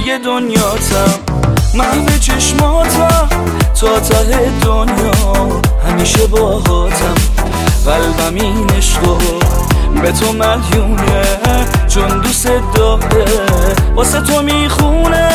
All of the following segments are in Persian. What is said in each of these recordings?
توی دنیاتم، محو چشماتم، تا ته دنیا همیشه باهاتم. قلبم این عشقو به تو مدیونه، چون دوست داره واسه تو میخونه.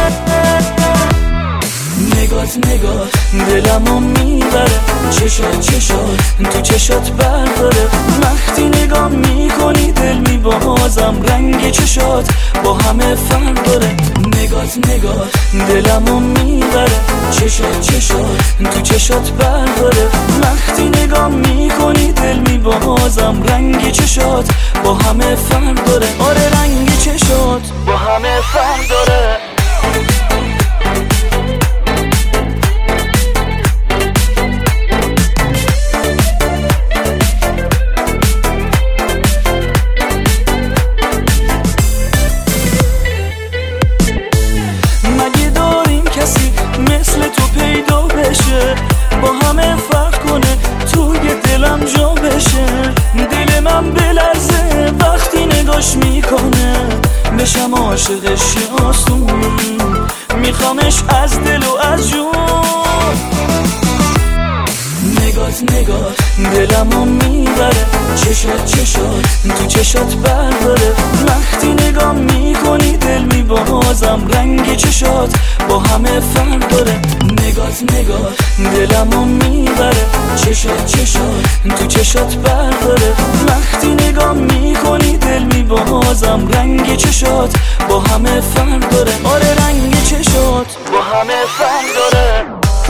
نگات دلمو میبره، چشات تو چشات برداره. وقتی نگاه میکنی دل میبازم، رنگ چشات با همه فرق داره. نگات دلمو میبره، چشات تو چشات برداره. وقتی نگاه میکنی دل میبازم، رنگ چشات با همه فرق داره. آره رنگ چشات با همه فرق داره. مثل تو پیدا بشه، با همه فرق کنه، توی دلم جا بشه. دل من بلرزه وقتی نگاش میکنه، بشم عاشقش آسون. میخوامش از دل و از جون. نگات دلمو میبره، چشات تو چشات برداره. وقتی نگاه میکنی دل میبازم، رنگ چشات با همه فرق داره. نگات دلمو میبره، چشات تو چشات برداره. وقتی نگاه میکنی دل میبازم، رنگ چشات با همه فرق داره. آره رنگ چشات با همه فرق داره.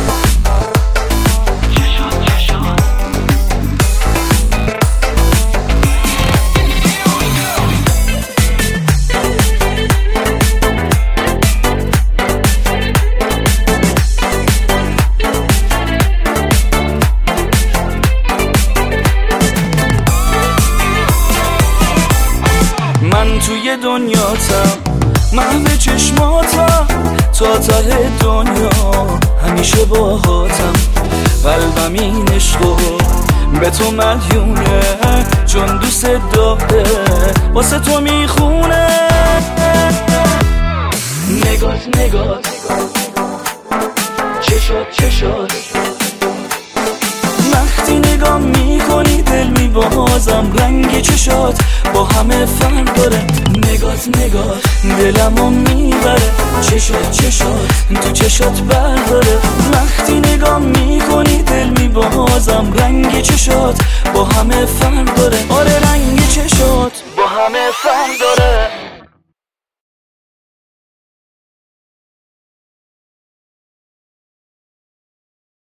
من توی دنیاتم، محو چشماتم، تا ته دنیا همیشه باهاتم. قلبم این عشقو به تو مدیونه، چون دوست داره واسه تو میخونه. نگات چشات وقتی نگاه میکنی دل میبازم، رنگ چشات با همه فرق داره. نگات دلمو میبره، چشات تو چشات برداره. وقتی نگاه میکنی دل میبازم، رنگ چشات با همه فرق داره. آره رنگ چشات با همه فرق داره.